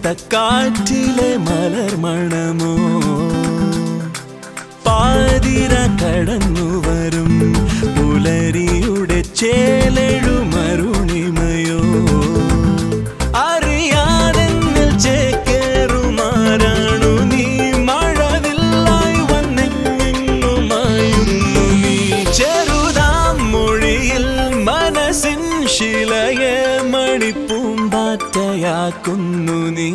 കാറ്റിലെ മലർമണമോ പാതിര കടന്നു വരും പുലരിയുടെ ചേലെഴുമരുണിമയോ അറിയാതെന്നിൽ ചേക്കേറുമാരാണു നീ മഴവില്ലായി വന്നെങ്ങുമായുന്നു നീ ചെറുതാം മൊഴിയിൽ മനസ്സിൻ ശിലയെ മണിപ്പൂമ്പാറ്റയാക്കുന്നു നീ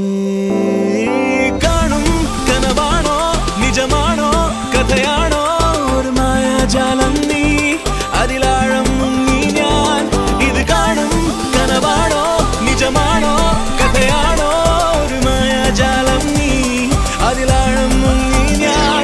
കാണും കനവാണോ നിജമാണോ കഥയാണോ ഒരു മായാജാലം നീ അതിലാഴം മുങ്ങി ഞാൻ ഇത് കാണും കനവാണോ നിജമാണോ കഥയാണോ ഒരു മായാജാലം നീ അതിലാഴം മുങ്ങി ഞാൻ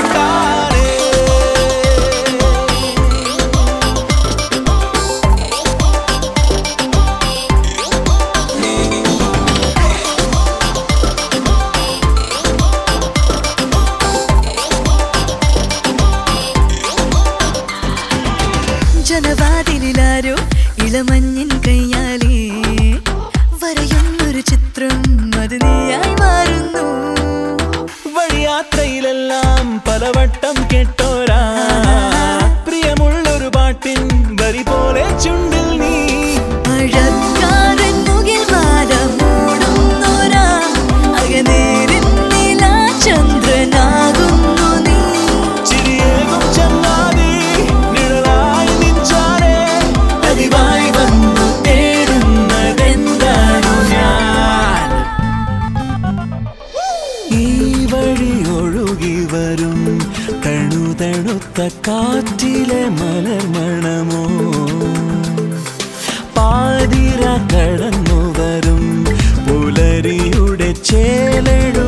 ജനവാതിലാരോ ഇളമഞ്ഞിൻ കയ്യാലേ വരയുന്നൊരു ചിത്രം അത് നീയായി മാറുന്നു വഴിയാത്രയിലെല്ലാം പലവട്ടം കേട്ടോരാ പ്രിയമുള്ളൊരു പാട്ടിൻ വരി പോലെ ചുണ്ടിൽ നീ മഴക്കാരൻ മുകിൽ മാല മൂടുന്നോരാ അകനേരിൻ നീലാചന്ദ്രനാകുന്നു നീ ചിരിയേകും ചങ്ങാതി നിഴലായി നിഞ്ചാരെ പതിവായി വന്നു തേടുന്നതെന്താണു ഞാൻ ഈ വഴി ഒഴുകി വരും തണുതണുത്ത കാറ്റിലെ മലർമണമോ പാതിര കടന്നു വരും പുലരിയുടെ ചേലെഴു